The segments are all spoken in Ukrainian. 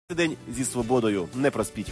День зі свободою. Не проспіть.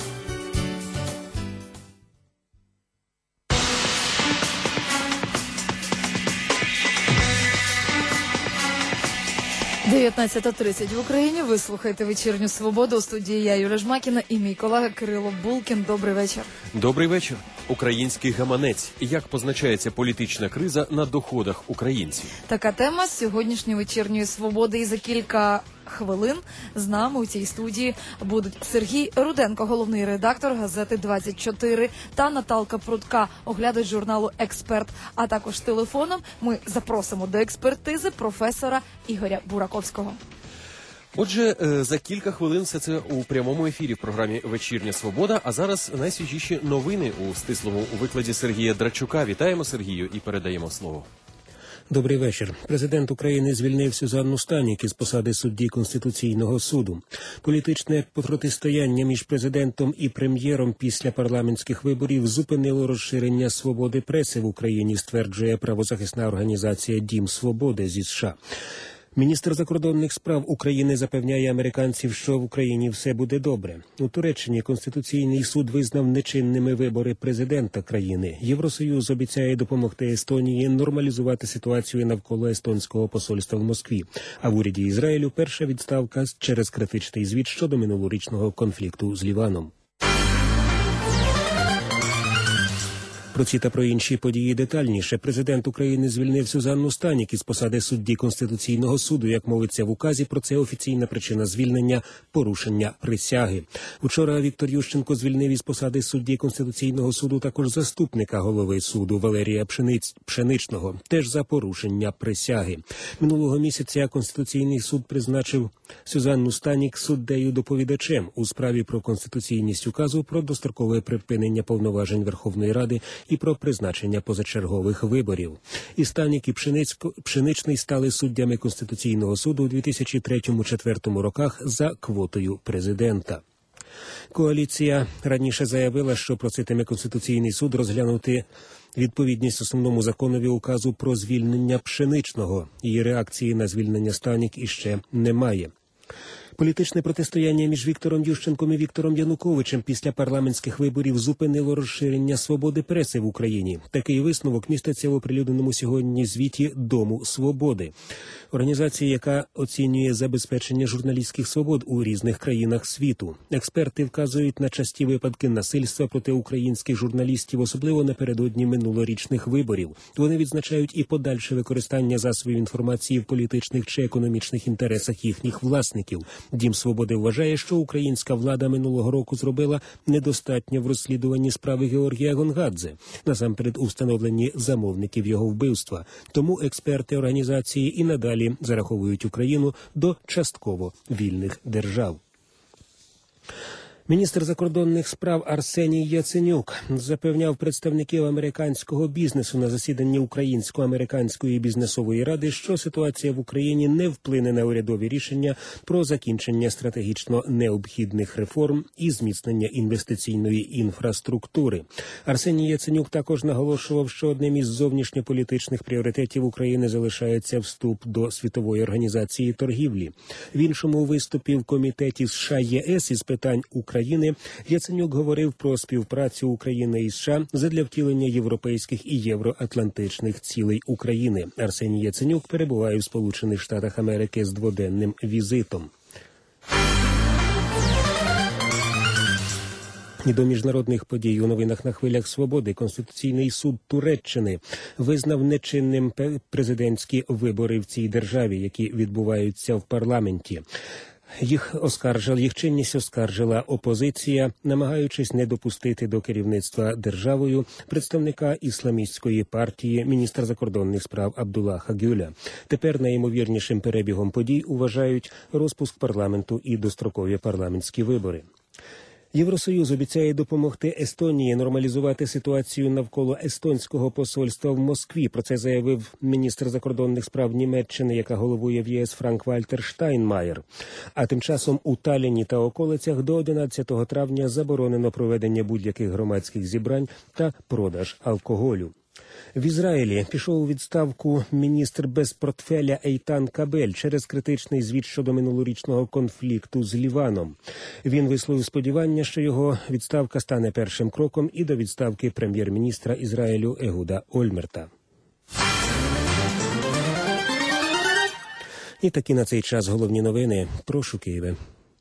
– 19:30 в Україні. Ви слухаєте «Вечірню свободу». У студії я, Юлія Жмакіна, і мій колега Кирило Булкін. Добрий вечір. Добрий вечір. Український гаманець. Як позначається політична криза на доходах українців? Така тема сьогоднішньої «Вечірньої свободи». І за кілька хвилин з нами у цій студії будуть Сергій Руденко, головний редактор газети «24», та Наталка Прудка, оглядач журналу «Експерт». А також телефоном ми запросимо до експертизи професора Ігоря Бураковського. Отже, за кілька хвилин все це у прямому ефірі в програмі «Вечірня свобода». А зараз найсвіжіші новини у стислому викладі Сергія Драчука. Вітаємо, Сергію, і передаємо слово. Добрий вечір. Президент України звільнив Сюзанну Станік із посади судді Конституційного суду. Політичне протистояння між президентом і прем'єром після парламентських виборів зупинило розширення свободи преси в Україні, стверджує правозахисна організація «Дім свободи» зі США. Міністр закордонних справ України запевняє американців, що в Україні все буде добре. У Туреччині Конституційний суд визнав нечинними вибори президента країни. Євросоюз обіцяє допомогти Естонії нормалізувати ситуацію навколо естонського посольства в Москві. А в уряді Ізраїлю перша відставка через критичний звіт щодо минулорічного конфлікту з Ліваном. Про ці та про інші події детальніше. Президент України звільнив Сюзанну Станік із посади судді Конституційного суду. Як мовиться в указі, про це офіційна причина звільнення – порушення присяги. Учора Віктор Ющенко звільнив із посади судді Конституційного суду також заступника голови суду Валерія Пшеничного, теж за порушення присяги. Минулого місяця Конституційний суд призначив Сюзанну Станік суддею-доповідачем у справі про конституційність указу про дострокове припинення повноважень Верховної Ради і про призначення позачергових виборів. І Станік, і Пшеничний стали суддями Конституційного суду у 2003-2004 роках за квотою президента. Коаліція раніше заявила, що проситиме Конституційний суд розглянути відповідність основному законові указу про звільнення Пшеничного. Її реакції на звільнення Станік іще немає. Політичне протистояння між Віктором Ющенком і Віктором Януковичем після парламентських виборів зупинило розширення свободи преси в Україні. Такий висновок міститься в оприлюдненому сьогодні звіті Дому свободи. Організація, яка оцінює забезпечення журналістських свобод у різних країнах світу. Експерти вказують на часті випадки насильства проти українських журналістів, особливо напередодні минулорічних виборів. Вони відзначають і подальше використання засобів інформації в політичних чи економічних інтересах їхніх власників. Дім свободи вважає, що українська влада минулого року зробила недостатньо в розслідуванні справи Георгія Гонгадзе, насамперед у встановленні замовників його вбивства. Тому експерти організації і надалі зараховують Україну до частково вільних держав. Міністр закордонних справ Арсеній Яценюк запевняв представників американського бізнесу на засіданні Українсько-американської бізнесової ради, що ситуація в Україні не вплине на урядові рішення про закінчення стратегічно необхідних реформ і зміцнення інвестиційної інфраструктури. Арсеній Яценюк також наголошував, що одним із зовнішньополітичних пріоритетів України залишається вступ до Світової організації торгівлі. В іншому виступі в Комітеті США-ЄС із питань України Яценюк говорив про співпрацю України і США задля втілення європейських і євроатлантичних цілей України. Арсеній Яценюк перебуває в Сполучених Штатах Америки з дводенним візитом. І до міжнародних подій у новинах на хвилях свободи. Конституційний суд Туреччини визнав нечинним президентські вибори в цій державі, які відбуваються в парламенті. Їх чинність оскаржила опозиція, намагаючись не допустити до керівництва державою представника ісламістської партії, міністра закордонних справ Абдуллаха Гюля. Тепер найімовірнішим перебігом подій вважають розпуск парламенту і дострокові парламентські вибори. Євросоюз обіцяє допомогти Естонії нормалізувати ситуацію навколо естонського посольства в Москві. Про це заявив міністр закордонних справ Німеччини, яка головує в ЄС, Франк-Вальтер Штайнмаєр. А тим часом у Талліні та околицях до 11 травня заборонено проведення будь-яких громадських зібрань та продаж алкоголю. В Ізраїлі пішов у відставку міністр без портфеля Ейтан Кабель через критичний звіт щодо минулорічного конфлікту з Ліваном. Він висловив сподівання, що його відставка стане першим кроком і до відставки прем'єр-міністра Ізраїлю Егуда Ольмерта. І такі на цей час головні новини. Прошу, Києве.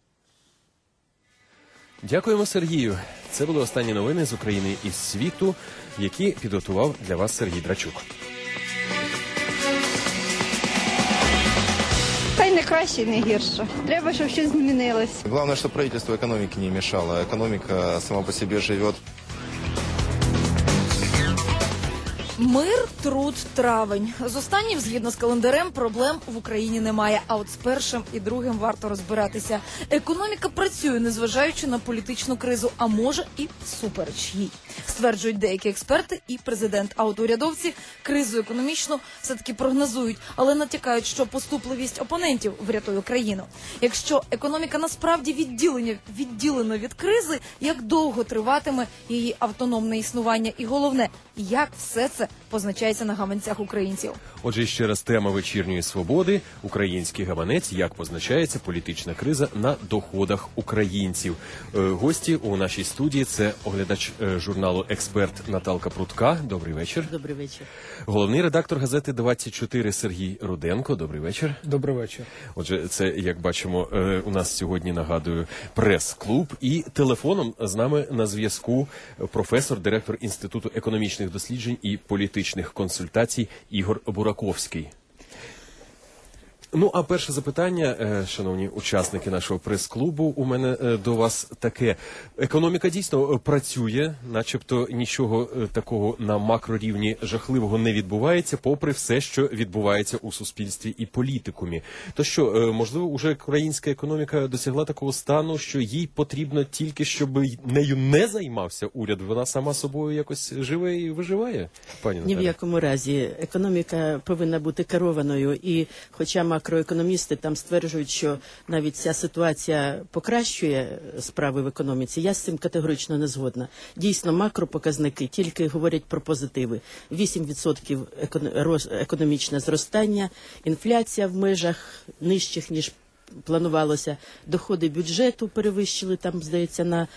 Дякуємо, Сергію. Це були останні новини з України і світу, які підготував для вас Сергій Драчук. Та й не краще, не гірше. Треба, щоб щось змінилось. Главное, чтобы правительство экономике не мешало. Экономика сама по себе живет. Мир, труд, травень. З останнім, згідно з календарем, проблем в Україні немає. А от з першим і другим варто розбиратися. Економіка працює, незважаючи на політичну кризу, а може і всупереч їй. Стверджують деякі експерти і президент. А от урядовці кризу економічну все-таки прогнозують, але натякають, що поступливість опонентів врятує країну. Якщо економіка насправді відділена від кризи, як довго триватиме її автономне існування? І головне, як все це позначається на гаманцях українців? Отже, ще раз тема вечірньої свободи. Український гаманець. Як позначається політична криза на доходах українців. Гості у нашій студії – це оглядач журналу «Експерт» Наталка Прудка. Добрий вечір. Добрий вечір. Головний редактор газети «24» Сергій Руденко. Добрий вечір. Добрий вечір. Отже, це, як бачимо, у нас сьогодні, нагадую, прес-клуб. І телефоном з нами на зв'язку професор, директор Інституту економічних досліджень і політичних консультацій Ігор Бураковський. Ну, а перше запитання, шановні учасники нашого прес-клубу, у мене до вас таке. Економіка дійсно працює, начебто нічого такого на макрорівні жахливого не відбувається, попри все, що відбувається у суспільстві і політикумі. То що, можливо, уже українська економіка досягла такого стану, що їй потрібно тільки, щоб нею не займався уряд, вона сама собою якось живе і виживає, пані Наталя? Ні в якому разі. Економіка повинна бути керованою, і хоча макроекономісти там стверджують, що навіть ця ситуація покращує справи в економіці, я з цим категорично не згодна. Дійсно, макропоказники тільки говорять про позитиви. 8% економічне зростання, інфляція в межах нижчих, ніж планувалося, доходи бюджету перевищили, там, здається, на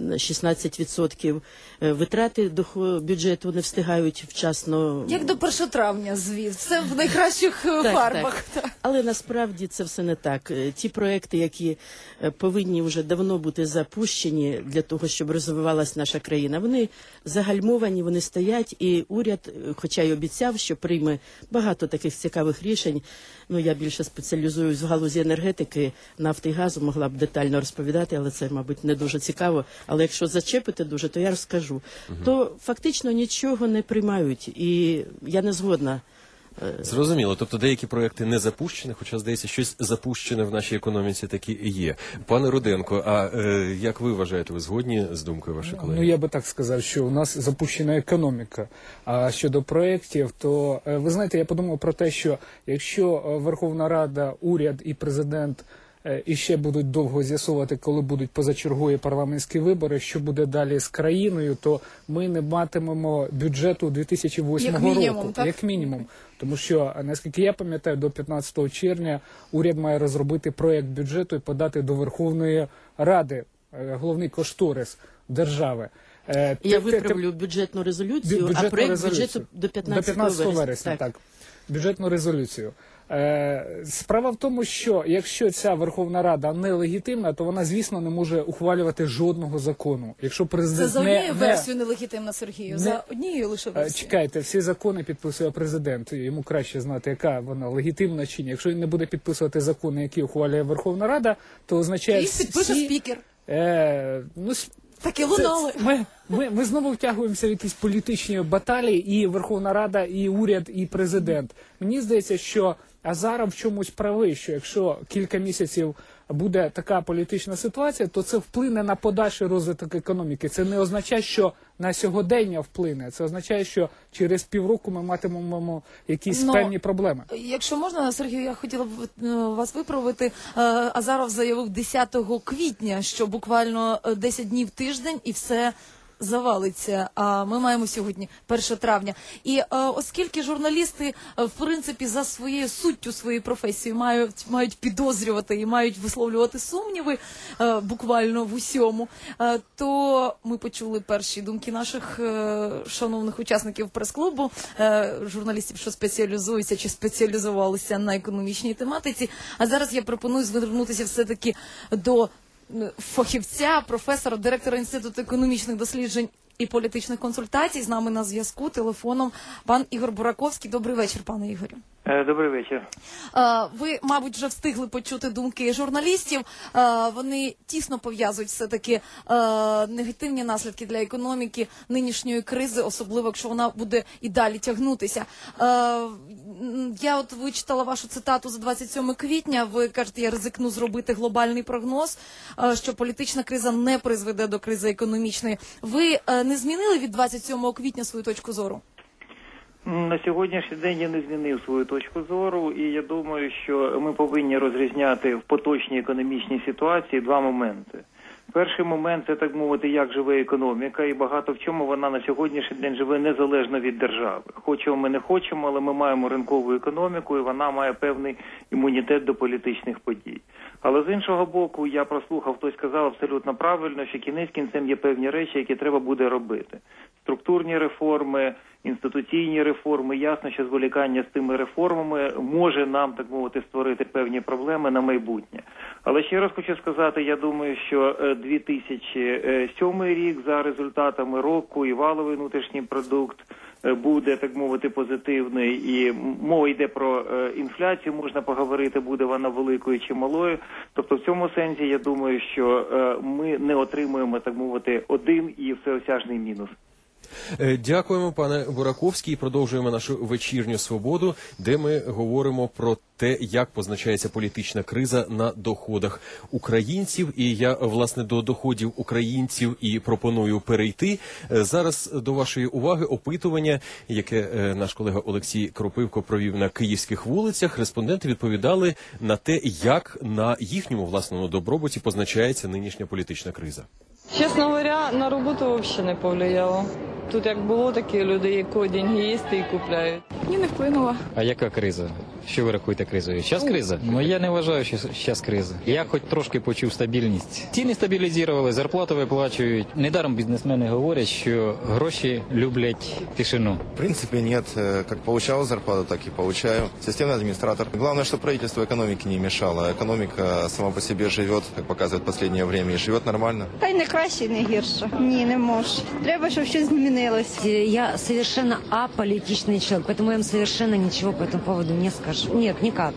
16%, витрати бюджету не встигають вчасно. Як до 1 травня, звіт. Все в найкращих фарбах. Так. Але насправді це все не так. Ті проекти, які повинні вже давно бути запущені для того, щоб розвивалась наша країна, вони загальмовані, вони стоять, і уряд, хоча й обіцяв, що прийме багато таких цікавих рішень. Ну, я більше спеціалізуюсь в галузі енергетики, нафти і газу, могла б детально розповідати, але це, мабуть, не дуже цікаво. Але якщо зачепити дуже, то я розкажу. То фактично нічого не приймають, і я не згодна. Зрозуміло. Тобто деякі проекти не запущені, хоча, здається, щось запущене в нашій економіці таки і є. Пане Руденко, а як ви вважаєте, ви згодні з думкою вашої колеги? Ну, я би так сказав, що у нас запущена економіка. А щодо проєктів, то, ви знаєте, я подумав про те, що якщо Верховна Рада, уряд і президент і ще будуть довго з'ясувати, коли будуть позачергові парламентські вибори, що буде далі з країною, то ми не матимемо бюджету 2008 року. Так? Як мінімум. Тому що, наскільки я пам'ятаю, до 15 червня уряд має розробити проєкт бюджету і подати до Верховної Ради головний кошторис держави. Я виправлю бюджетну резолюцію, а проєкт бюджету до 15 вересня. Так. Бюджетну резолюцію. Справа в тому, що якщо ця Верховна Рада нелегітимна, то вона, звісно, не може ухвалювати жодного закону. Якщо президент Це за однією версією нелегітимна, Сергію? За однією лише версією? Чекайте, всі закони підписує президент. Йому краще знати, яка вона легітимна чи ні. Якщо він не буде підписувати закони, які ухвалює Верховна Рада, то означає... Їх підпише спікер. Так і лунали. Ми знову втягуємося в якісь політичні баталії, і Верховна Рада, і уряд, і президент. Мені здається, що Азаров в чомусь правий, що якщо кілька місяців буде така політична ситуація, то це вплине на подальший розвиток економіки. Це не означає, що на сьогодення вплине. Це означає, що через півроку ми матимемо якісь певні проблеми. Якщо можна, Сергію, я хотіла б вас виправити. Азаров заявив 10 квітня, що буквально 10 днів тиждень і все завалиться. А ми маємо сьогодні 1 травня. І оскільки журналісти, в принципі, за своєю суттю своєї професії мають підозрювати і мають висловлювати сумніви буквально в усьому, то ми почули перші думки наших шановних учасників прес-клубу, журналістів, що спеціалізуються чи спеціалізувалися на економічній тематиці. А зараз я пропоную звернутися все-таки до фахівця, професора, директора Інституту економічних досліджень і політичних консультацій. З нами на зв'язку телефоном пан Ігор Бураковський. Добрий вечір, пане Ігорю. Добрий вечір. Ви, мабуть, вже встигли почути думки журналістів. Вони тісно пов'язують все-таки негативні наслідки для економіки нинішньої кризи, особливо, якщо вона буде і далі тягнутися. Я от вичитала вашу цитату за 27 квітня. Ви кажете, я ризикну зробити глобальний прогноз, що політична криза не призведе до кризи економічної. Ви не змінили від 27 квітня свою точку зору? На сьогоднішній день я не змінив свою точку зору, і я думаю, що ми повинні розрізняти в поточній економічній ситуації два моменти. Перший момент – це, так мовити, як живе економіка, і багато в чому вона на сьогоднішній день живе незалежно від держави. Хочемо ми не хочемо, але ми маємо ринкову економіку, і вона має певний імунітет до політичних подій. Але з іншого боку, я прослухав, хтось сказав абсолютно правильно, що кінець кінцем є певні речі, які треба буде робити. Структурні реформи, інституційні реформи, ясно, що зволікання з тими реформами може нам, так мовити, створити певні проблеми на майбутнє. Але ще раз хочу сказати, я думаю, що 2007 рік за результатами року і валовий внутрішній продукт буде, так мовити, позитивний, і мова йде про інфляцію, можна поговорити, буде вона великою чи малою. Тобто в цьому сенсі я думаю, що ми не отримуємо, так мовити, один і всеосяжний мінус. Дякуємо, пане Бураковський. Продовжуємо нашу вечірню свободу, де ми говоримо про те, як позначається політична криза на доходах українців. І я, власне, до доходів українців і пропоную перейти. Зараз до вашої уваги опитування, яке наш колега Олексій Кропивко провів на київських вулицях. Респонденти відповідали на те, як на їхньому власному добробуті позначається нинішня політична криза. Чесно говоря, на роботу взагалі не повлияло. Тут як було, такі люди, які деньги є, і купляють. Ні, не вплинула. А яка криза? Що ви рахуєте кризою? Зараз криза? Ну я не вважаю, що зараз криза. Я хоч трошки почув стабільність. Ціни стабілізували, зарплату виплачують. Недаром бізнесмени говорять, що гроші люблять тишину. В принципе, нет. Как получал зарплату, так и получаю. Системный администратор. Главное, что правительство экономике не мешало. Экономика сама по себе живет, как показывает последнее время, и живет нормально. Та й не краще, не гірше. Ні, не може. Треба, щоб щось змінилось. Я совершенно аполитичный человек, поэтому я вам совершенно ничего по этому поводу не скажу. Нет, никак.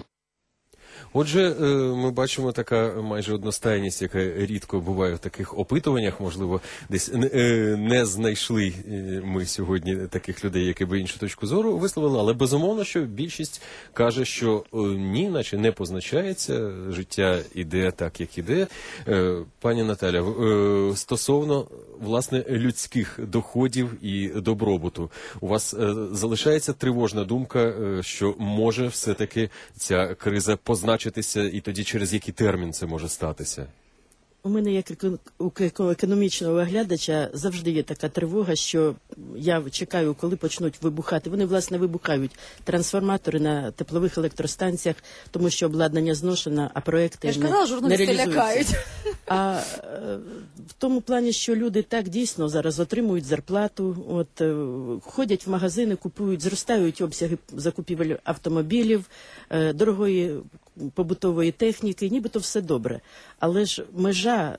Отже, ми бачимо така майже одностайність, яка рідко буває в таких опитуваннях. Можливо, десь не знайшли ми сьогодні таких людей, які би іншу точку зору висловили, але безумовно, що більшість каже, що ні, наче не позначається, життя іде так, як іде. Пані Наталя, стосовно, власне, людських доходів і добробуту, у вас залишається тривожна думка, що може все-таки ця криза позначитися, і тоді через який термін це може статися? У мене, як у економічного оглядача, завжди є така тривога, що я чекаю, коли почнуть вибухати. Вони, власне, вибухають трансформатори на теплових електростанціях, тому що обладнання зношено, а проекти не реалізуються. Лякають. А в тому плані, що люди так дійсно зараз отримують зарплату, ходять в магазини, купують, зростають обсяги закупівель автомобілів, дорогої побутової техніки, нібито все добре. Але ж межа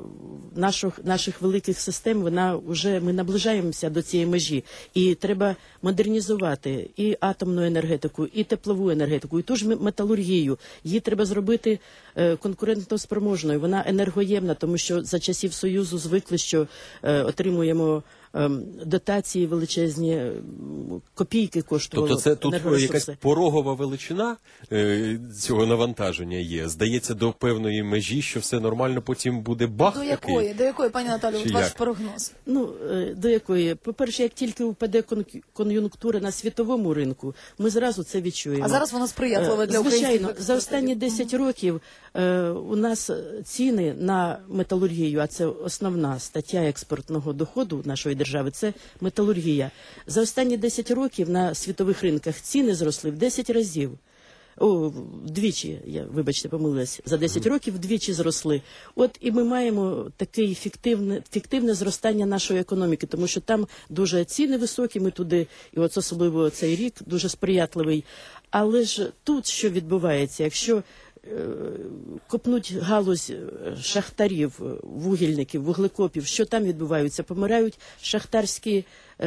наших великих систем, ми наближаємося до цієї межі. І треба модернізувати і атомну енергетику, і теплову енергетику, і ту ж металургію. Її треба зробити конкурентоспроможною. Вона енергоємна, тому що за часів Союзу звикли, що отримуємо дотації величезні, копійки коштувало. Тобто це тут енергоресурси. якась порогова величина цього навантаження є? Здається, до певної межі, що все нормально, потім буде бах такий? До якої, пані Наталю, Чи ваш як? прогноз? До якої? По-перше, як тільки впаде кон'юнктура на світовому ринку, ми зразу це відчуємо. А зараз воно сприятливе для українських Звичайно, експортерів. за останні 10 років у нас ціни на металургію, а це основна стаття експортного доходу нашої держави, це металургія. За останні 10 років на світових ринках ціни зросли в 10 разів. Вдвічі, вибачте, помилилась, за 10 років вдвічі зросли. От і ми маємо таке фіктивне зростання нашої економіки, тому що там дуже ціни високі, ми туди, і от особливо цей рік, дуже сприятливий. Але ж тут що відбувається, якщо копнуть галузь шахтарів, вугільників, вуглекопів, що там відбувається? Помирають шахтарські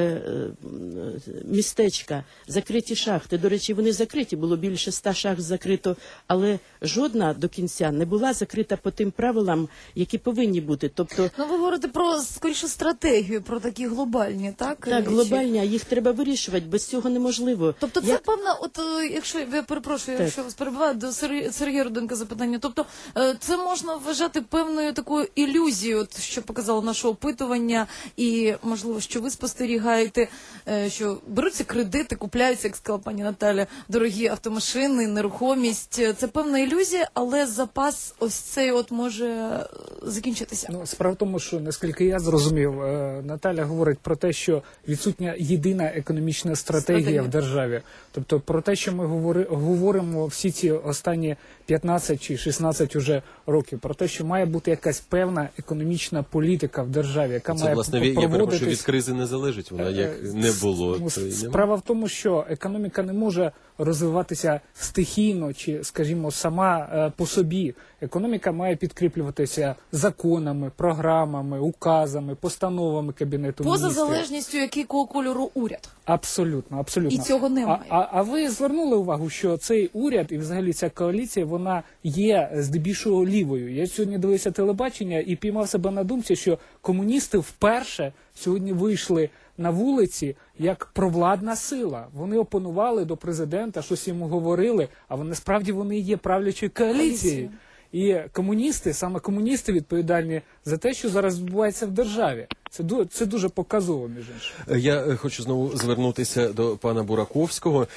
містечка, закриті шахти. До речі, вони закриті, було більше 100 шахт закрито, але жодна до кінця не була закрита по тим правилам, які повинні бути. Тобто, ви говорите про, скоріше, стратегію, про такі глобальні, так? Так, глобальні, а їх треба вирішувати, без цього неможливо. Тобто це певна, якщо, я перепрошую, якщо вас перебиваю, до Сергія Руденка запитання, тобто це можна вважати певною такою ілюзією, що показало наше опитування, і, можливо, що ви спостерігаєте, що беруться кредити, купляються, як сказала пані Наталя, дорогі автомашини, нерухомість. Це певна ілюзія, але запас ось цей може закінчитися. Справа в тому, що, наскільки я зрозумів, Наталя говорить про те, що відсутня єдина економічна стратегія в державі. Тобто про те, що ми говоримо всі ці останні 15 чи 16 уже років, про те, що має бути якась певна економічна політика в державі, яка має проводитись. Я перепрошую, від кризи не залежить, вона як не було. Справа в тому, що економіка не може розвиватися стихійно чи, скажімо, сама по собі. Економіка має підкріплюватися законами, програмами, указами, постановами Кабінету Міністрів. Поза залежністю, якого кольору уряд. Абсолютно, абсолютно. І цього немає. А ви звернули увагу, що цей уряд і взагалі ця коаліція, вона є здебільшого лівою. Я сьогодні дивився телебачення і піймав себе на думці, що комуністи вперше сьогодні вийшли на вулиці як провладна сила. Вони опонували до президента, щось йому говорили, а вони справді вони є правлячою коаліцією. І комуністи, саме комуністи відповідальні за те, що зараз відбувається в державі. Це дуже показово, між іншим. Я хочу знову звернутися до пана Бураковського.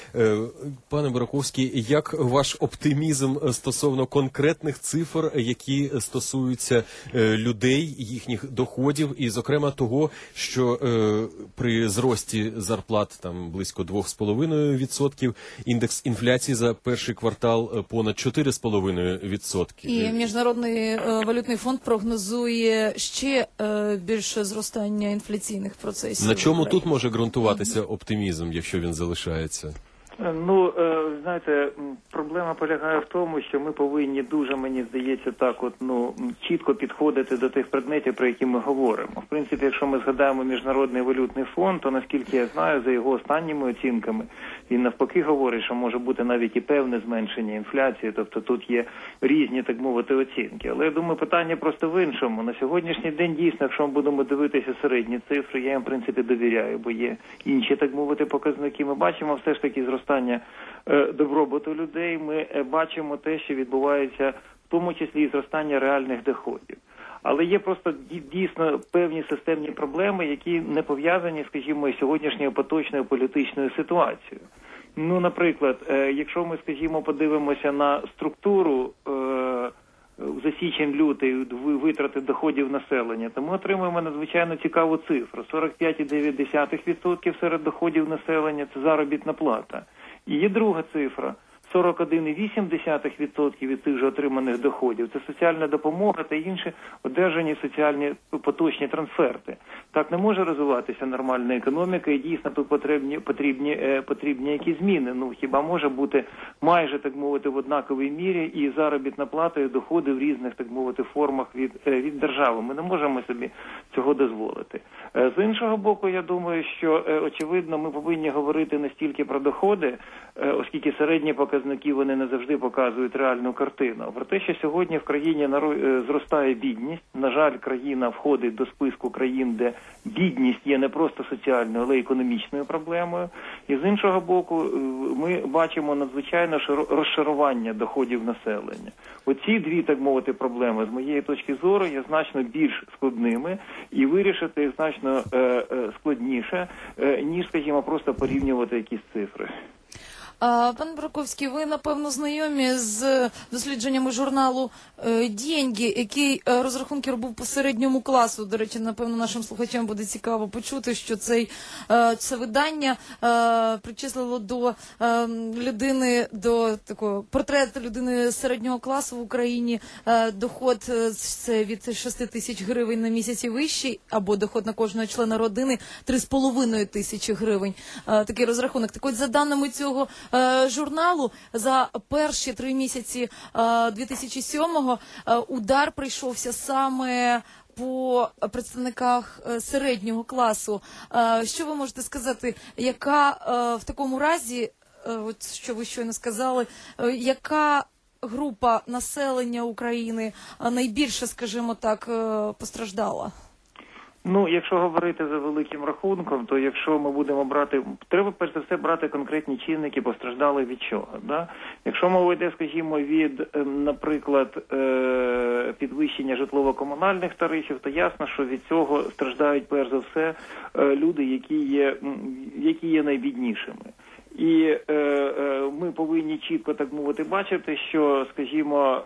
Пане Бураковський, як ваш оптимізм стосовно конкретних цифр, які стосуються людей, їхніх доходів, і, зокрема, того, що при зрості зарплат там близько 2,5%, індекс інфляції за перший квартал понад 4,5%. І Міжнародний валютний фонд прогнозує ще більше зростання інфляційних процесів. На чому тут може ґрунтуватися оптимізм, якщо він залишається? Знаєте, проблема полягає в тому, що ми повинні дуже, мені здається, чітко підходити до тих предметів, про які ми говоримо. В принципі, якщо ми згадаємо Міжнародний валютний фонд, то, наскільки я знаю, за його останніми оцінками, він навпаки говорить, що може бути навіть і певне зменшення інфляції, тобто тут є різні, так мовити, оцінки. Але я думаю, питання просто в іншому. На сьогоднішній день дійсно, якщо ми будемо дивитися середні цифри, я їм, в принципі, довіряю, бо є інші, так мовити, показники. Ми бачимо все ж таки зростання добробуту людей, ми бачимо те, що відбувається, в тому числі і зростання реальних доходів. Але є просто дійсно певні системні проблеми, які не пов'язані, скажімо, із сьогоднішньою поточною політичною ситуацією. Наприклад, якщо ми, скажімо, подивимося на структуру за січень-лютий витрати доходів населення, то ми отримуємо надзвичайно цікаву цифру. 45,9% серед доходів населення – це заробітна плата. І є друга цифра – 41,8% від цих же отриманих доходів. Це соціальна допомога та інші одержані соціальні поточні трансферти. Так не може розвиватися нормальна економіка, і дійсно тут потрібні якісь зміни. Хіба може бути майже, так мовити, в однаковій мірі і заробітна плата, і доходи в різних, так мовити, формах від держави. Ми не можемо собі цього дозволити. З іншого боку, я думаю, що, очевидно, ми повинні говорити не стільки про доходи, оскільки середні показники показники, вони не завжди показують реальну картину. Про те, що сьогодні в країні зростає бідність. На жаль, країна входить до списку країн, де бідність є не просто соціальною, але й економічною проблемою. І з іншого боку, ми бачимо надзвичайно розшарування доходів населення. Оці дві, так мовити, проблеми, з моєї точки зору, є значно більш складними і вирішити їх значно складніше, ніж, скажімо, просто порівнювати якісь цифри. Пане Бураковський, ви, напевно, знайомі з дослідженнями журналу «Деньги», який розрахунки робив по середньому класу. До речі, напевно, нашим слухачам буде цікаво почути, що це видання причислило до людини, до такого портрету людини середнього класу в Україні. Доход це від 6 тисяч гривень на місяць і вищий, або доход на кожного члена родини 3,5 тисячі гривень. Такий розрахунок. Так от, за даними цього журналу, за перші 3 місяці 2007-го удар прийшовся саме по представниках середнього класу. Що ви можете сказати, яка в такому разі, от що ви щойно сказали, яка група населення України найбільше, скажімо так, постраждала? Ну, якщо говорити за великим рахунком, то якщо ми будемо брати, треба перш за все брати конкретні чинники, постраждали від чого. Да? Якщо мова йде, скажімо, від, наприклад, підвищення житлово-комунальних тарифів, то ясно, що від цього страждають перш за все люди, які є найбіднішими. І ми повинні чітко, так мовити, бачити, що, скажімо,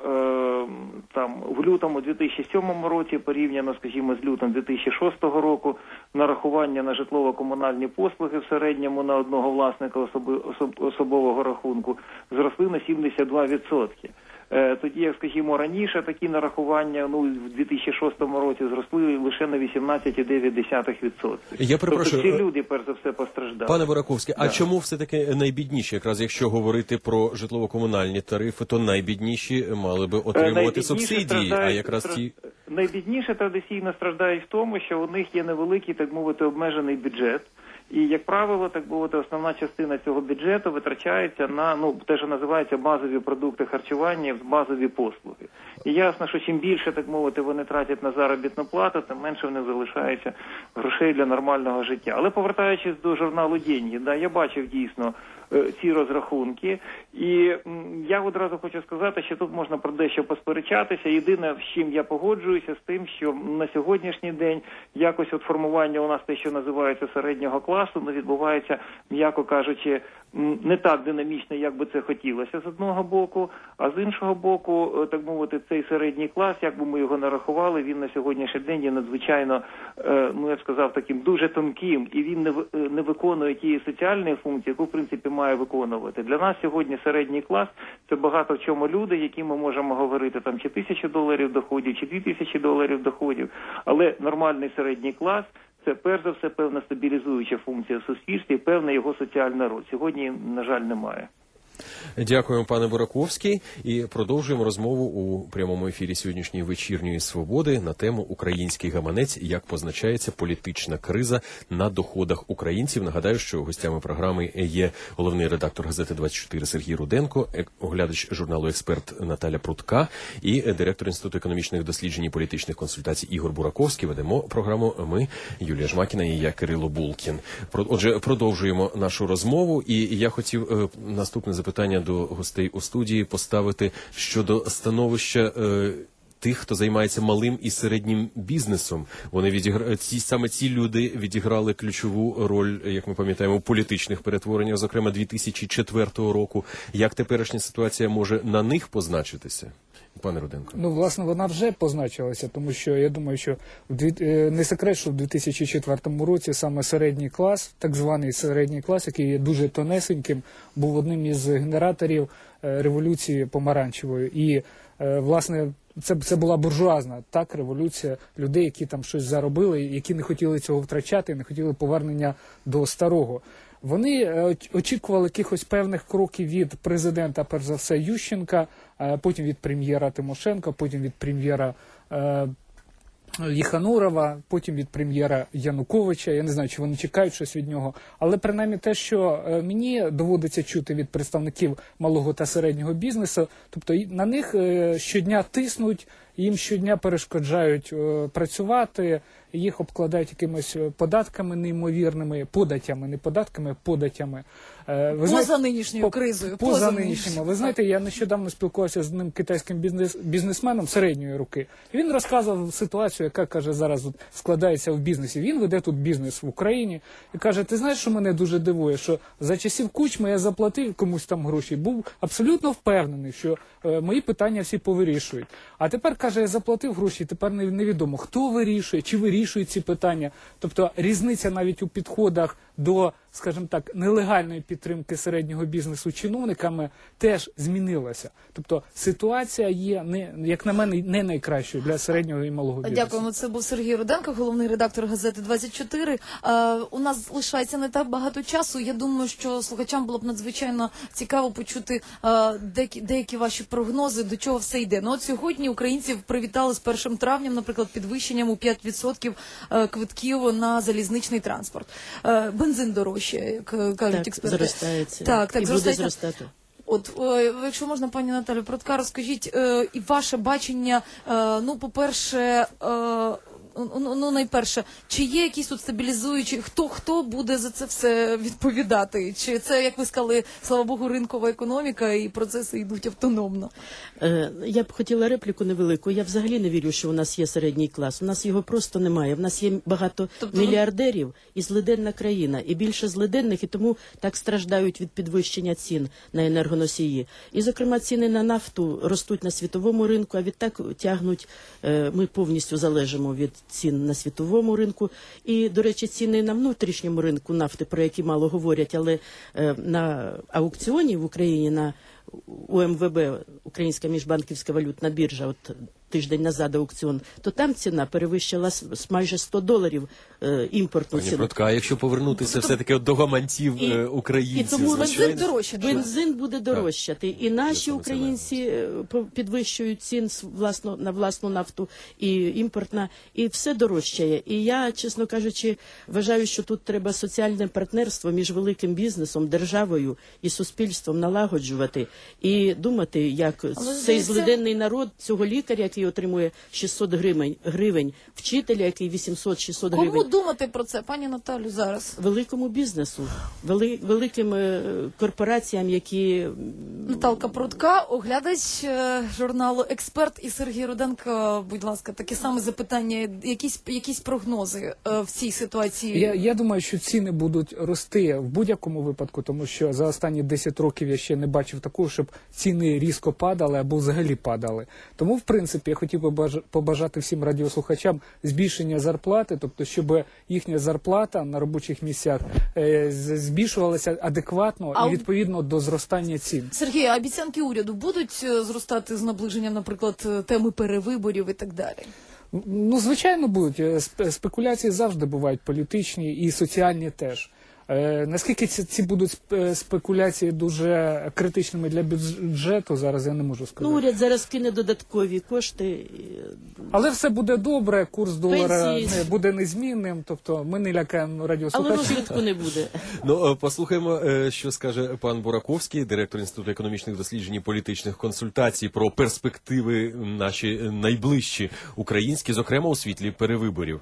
там в лютому 2007 році порівняно, скажімо, з лютом 2006 року нарахування на житлово-комунальні послуги в середньому на одного власника особового рахунку зросли на 72%. Тоді, як, скажімо, раніше такі нарахування в 2006 році зросли лише на 18,9%. Я перепрошую. Тобто ці люди, перш за все, постраждали. Пане Бураковський, а чому все-таки найбідніші? Якраз якщо говорити про житлово-комунальні тарифи, то найбідніші мали би отримувати субсидії, а якраз ті... Найбідніше традиційно страждають в тому, що у них є невеликий, так мовити, обмежений бюджет. І, як правило, так мовити, основна частина цього бюджету витрачається на, те, що називається базові продукти харчування, базові послуги. І ясно, що чим більше, так мовити, вони тратять на заробітну плату, тим менше в них залишається грошей для нормального життя. Але повертаючись до журналу «Деньги», я бачив дійсно ці розрахунки. І я одразу хочу сказати, що тут можна про дещо посперечатися. Єдине, з чим я погоджуюся, з тим, що на сьогоднішній день якось формування у нас те, що називається середнього класу, відбувається, м'яко кажучи, не так динамічно, як би це хотілося з одного боку, а з іншого боку, так мовити, цей середній клас, як би ми його нарахували, він на сьогоднішній день є надзвичайно, я б сказав, таким дуже тонким, і він не виконує тієї соціальної функції, яку, в принципі, має виконувати. Для нас сьогодні середній клас – це багато в чому люди, які ми можемо говорити, там, чи $1000 доходів, чи $2000 доходів, але нормальний середній клас – це, перш за все, певна стабілізуюча функція в суспільстві, певна його соціальна роль. Сьогодні, на жаль, немає. Дякуємо, пане Бураковський. І продовжуємо розмову у прямому ефірі сьогоднішньої вечірньої «Свободи» на тему «Український гаманець. Як позначається політична криза на доходах українців». Нагадаю, що гостями програми є головний редактор газети «24» Сергій Руденко, оглядач журналу «Експерт» Наталя Прудка і директор Інституту економічних досліджень і політичних консультацій Ігор Бураковський. Ведемо програму ми, Юлія Жмакіна і я, Кирило Булкін. Отже, продовжуємо нашу розмову. І я хотів наступне запитання до гостей у студії поставити щодо становища тих, хто займається малим і середнім бізнесом. Вони саме ці люди відіграли ключову роль, як ми пам'ятаємо, у політичних перетвореннях, зокрема 2004 року. Як теперішня ситуація може на них позначитися? Пане Руденко. Власне, вона вже позначилася, тому що я думаю, що не секрет, що в 2004 році саме середній клас, так званий середній клас, який є дуже тонесеньким, був одним із генераторів революції помаранчевої. І, власне, це була буржуазна революція людей, які там щось заробили, які не хотіли цього втрачати, не хотіли повернення до старого. Вони очікували якихось певних кроків від президента, перш за все, Ющенка, потім від прем'єра Тимошенка, потім від прем'єра Єханурова, потім від прем'єра Януковича. Я не знаю, чи вони чекають щось від нього. Але принаймні те, що мені доводиться чути від представників малого та середнього бізнесу, тобто на них щодня тиснуть, їм щодня перешкоджають працювати, їх обкладають якимись податками неймовірними, податями, не податками, а податями. Поза нинішньою кризою. Поза нинішньою. Ви знаєте, я нещодавно спілкувався з одним китайським бізнесменом середньої руки. І він розказував ситуацію, яка, каже, зараз складається в бізнесі. Він веде тут бізнес в Україні і каже, ти знаєш, що мене дуже дивує, що за часів Кучми я заплатив комусь там гроші, був абсолютно впевнений, що мої питання всі повирішують. А тепер, каже, я заплатив гроші, тепер невідомо, хто вирішує, чи вирішує ці питання. Тобто різниця навіть у підходах до, скажімо так, нелегальної підтримки середнього бізнесу чиновниками теж змінилася. Тобто ситуація є, як на мене, не найкращою для середнього і малого бізнесу. Дякуємо. Це був Сергій Руденко, головний редактор газети «24». У нас лишається не так багато часу. Я думаю, що слухачам було б надзвичайно цікаво почути деякі ваші прогнози, до чого все йде. Ну, от сьогодні українців привітали з 1 травням, наприклад, підвищенням у 5% квитків на залізничний транспорт. Бензин дорожче, як кажуть експерти. Зростається. Так, і буде зростати. От, якщо можна, пані Наталю Прудка, розкажіть і ваше бачення, ну, по-перше, найперше, чи є якісь тут стабілізуючі, хто буде за це все відповідати? Чи це, як ви сказали, слава Богу, ринкова економіка і процеси йдуть автономно? Я б хотіла репліку невелику. Я взагалі не вірю, що у нас є середній клас. У нас його просто немає. В нас є багато мільярдерів і злиденна країна. І більше злиденних, і тому так страждають від підвищення цін на енергоносії. І, зокрема, ціни на нафту ростуть на світовому ринку, а відтак тягнуть, ми повністю залежимо від цін на світовому ринку. І, до речі, ціни на внутрішньому ринку нафти, про які мало говорять, але на аукціоні в Україні, на УМВБ, Українська міжбанківська валютна біржа, от тиждень назад аукціон, то там ціна перевищила майже $100 імпортну ціну. Пані Прудка, а якщо повернутися все-таки до гаманців українців? І тому бензин дорожче. Бензин буде дорожчати. І наші українці підвищують цін на власну нафту і імпортна, і все дорожчає. І я, чесно кажучи, вважаю, що тут треба соціальне партнерство між великим бізнесом, державою і суспільством налагоджувати і думати, як цей злиденний народ, цього лікаря, який отримує 600 гривень, вчителя, який 800-600 гривень. Кому думати про це, пані Наталю, зараз? Великому бізнесу, великим корпораціям, які... Наталка Прудка, оглядач журналу «Експерт», і Сергій Руденко, будь ласка, таке саме запитання, якісь прогнози в цій ситуації? Я думаю, що ціни будуть рости в будь-якому випадку, тому що за останні 10 років я ще не бачив такого, щоб ціни різко падали або взагалі падали. Тому, в принципі, я хотів би побажати всім радіослухачам збільшення зарплати, тобто, щоб їхня зарплата на робочих місцях збільшувалася адекватно і відповідно до зростання цін. Сергій, а обіцянки уряду будуть зростати з наближенням, наприклад, теми перевиборів і так далі? Ну, звичайно, будуть. Спекуляції завжди бувають політичні і соціальні теж. Наскільки ці будуть спекуляції дуже критичними для бюджету, зараз я не можу сказати. Ну, уряд зараз кине додаткові кошти. Але все буде добре, курс долара буде незмінним, тобто ми не лякаємо радіослухачів. Але розвитку не буде. Ну, послухаємо, що скаже пан Бураковський, директор Інституту економічних досліджень і політичних консультацій, про перспективи наші найближчі українські, зокрема у світлі перевиборів.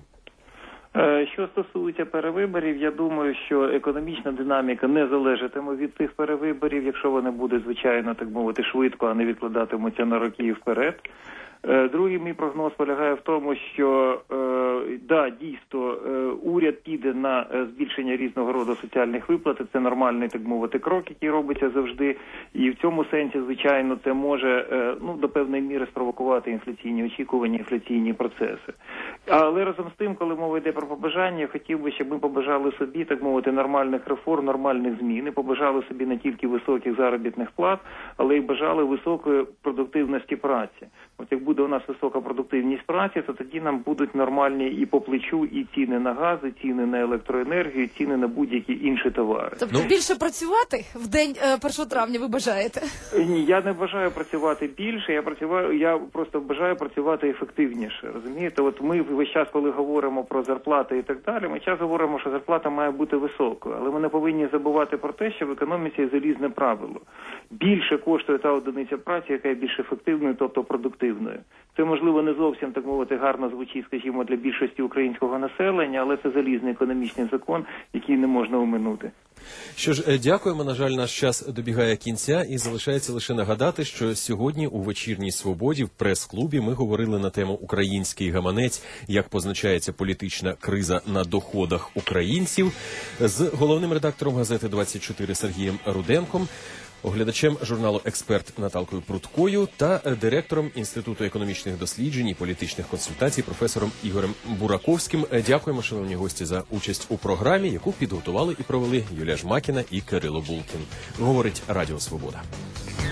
Що стосується перевиборів, я думаю, що економічна динаміка не залежатиме від цих перевиборів, якщо вони будуть, звичайно, так мовити, швидко, а не відкладатимуться на роки вперед. Другий мій прогноз полягає в тому, що, дійсно, уряд піде на збільшення різного роду соціальних виплат. Це нормальний, так мовити, крок, який робиться завжди. І в цьому сенсі, звичайно, це може, до певної міри спровокувати інфляційні очікування, інфляційні процеси. Але разом з тим, коли мова йде про побажання, я хотів би, щоб ми побажали собі, так мовити, нормальних реформ, нормальних змін. І побажали собі не тільки високих заробітних плат, але й бажали високої продуктивності праці. От як буде у нас висока продуктивність праці, то тоді нам будуть нормальні і по плечу, і ціни на газ, і ціни на електроенергію, і ціни на будь-які інші товари. Тобто більше працювати в день 1 травня ви бажаєте? Ні, я не бажаю працювати більше, я просто бажаю працювати ефективніше, розумієте? От ми весь час, коли говоримо про зарплати і так далі, ми часто говоримо, що зарплата має бути високою, але ми не повинні забувати про те, що в економіці є залізне правило. Більше коштує та одиниця праці, яка є більш ефективною, тобто продуктивною. Це, можливо, не зовсім, так мовити, гарно звучить, скажімо, для більшості українського населення, але це залізний економічний закон, який не можна оминути. Що ж, дякуємо. На жаль, наш час добігає кінця і залишається лише нагадати, що сьогодні у «Вечірній свободі» в прес-клубі ми говорили на тему «Український гаманець. Як позначається політична криза на доходах українців» з головним редактором газети «24» Сергієм Руденком, оглядачем журналу «Експерт» Наталкою Пруткою та директором Інституту економічних досліджень і політичних консультацій професором Ігорем Бураковським. Дякуємо, шановні гості, за участь у програмі, яку підготували і провели Юлія Жмакіна і Кирило Булкін. Говорить Радіо Свобода.